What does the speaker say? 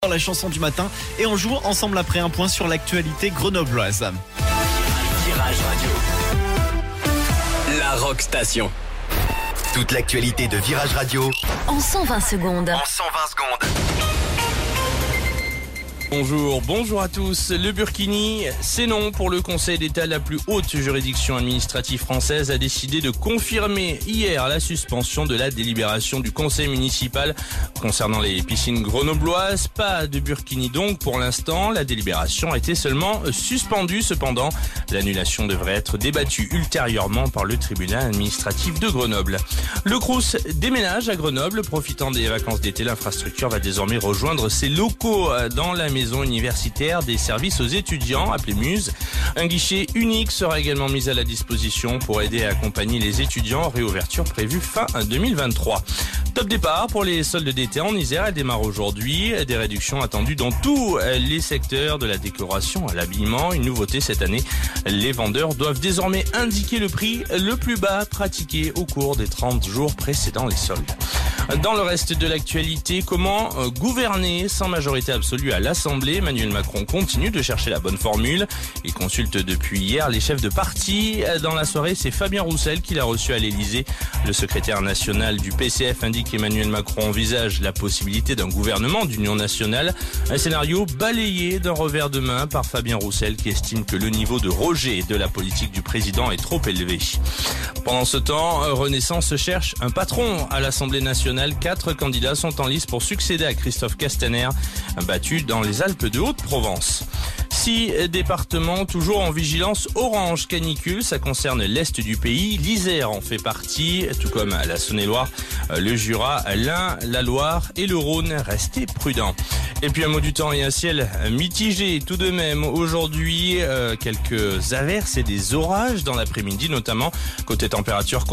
La chanson du matin et on joue ensemble après un point sur l'actualité grenobloise. Virage Radio, la Rock Station. Toute l'actualité de Virage Radio en 120 secondes. Bonjour à tous. Le burkini, c'est non pour le Conseil d'État. La plus haute juridiction administrative française a décidé de confirmer hier la suspension de la délibération du Conseil municipal concernant les piscines grenobloises. Pas de burkini donc pour l'instant. La délibération a été seulement suspendue. Cependant, l'annulation devrait être débattue ultérieurement par le tribunal administratif de Grenoble. Le Crous déménage à Grenoble. Profitant des vacances d'été, l'infrastructure va désormais rejoindre ses locaux dans la maison universitaire des services aux étudiants, appelée Muse. Un guichet unique sera également mis à la disposition pour aider à accompagner les étudiants. Réouverture prévue fin 2023. Top départ pour les soldes d'été en Isère. Elle démarre aujourd'hui. Des réductions attendues dans tous les secteurs, de la décoration à l'habillement. Une nouveauté cette année, les vendeurs doivent désormais indiquer le prix le plus bas pratiqué au cours des 30 jours précédant les soldes. Dans le reste de l'actualité, comment gouverner sans majorité absolue à l'Assemblée? Emmanuel Macron continue de chercher la bonne formule. Il consulte depuis hier les chefs de parti. Dans la soirée, c'est Fabien Roussel qui l'a reçu à l'Elysée. Le secrétaire national du PCF indique qu'Emmanuel Macron envisage la possibilité d'un gouvernement d'union nationale. Un scénario balayé d'un revers de main par Fabien Roussel qui estime que le niveau de rejet de la politique du président est trop élevé. Pendant ce temps, Renaissance cherche un patron à l'Assemblée nationale. 4 candidats sont en lice pour succéder à Christophe Castaner, battu dans les Alpes de Haute-Provence. 6 départements toujours en vigilance orange canicule, ça concerne l'est du pays. L'Isère en fait partie, tout comme la Saône-et-Loire, le Jura, l'Ain, la Loire et le Rhône. Restez prudents. Et puis un mot du temps et un ciel mitigé tout de même. Aujourd'hui, quelques averses et des orages dans l'après-midi notamment. Côté température,